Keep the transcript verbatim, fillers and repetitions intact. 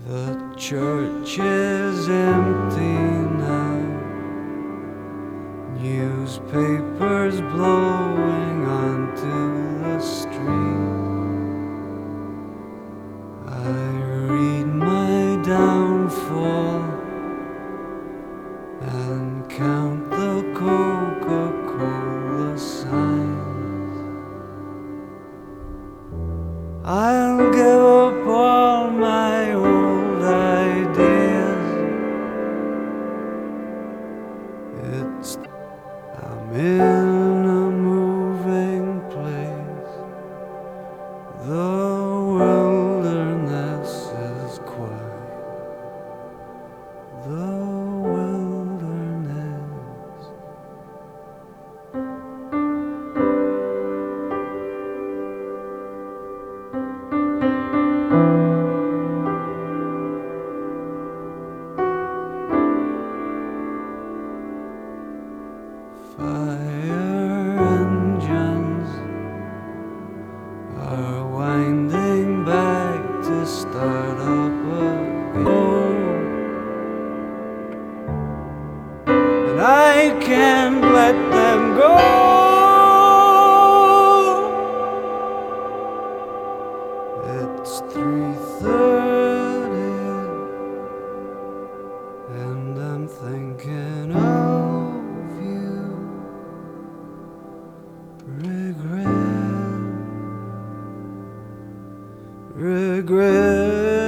The church is empty now, newspapers blowing onto the street. I read my downfall and count the Coca-Cola signs. I'll give up all my old ideas. It's I'm in a moving place. The wilderness is quiet. The wilderness. Fire engines are winding back to start up again, and I can't let them go. It's three thirty and I'm thinking of you. Regret, regret.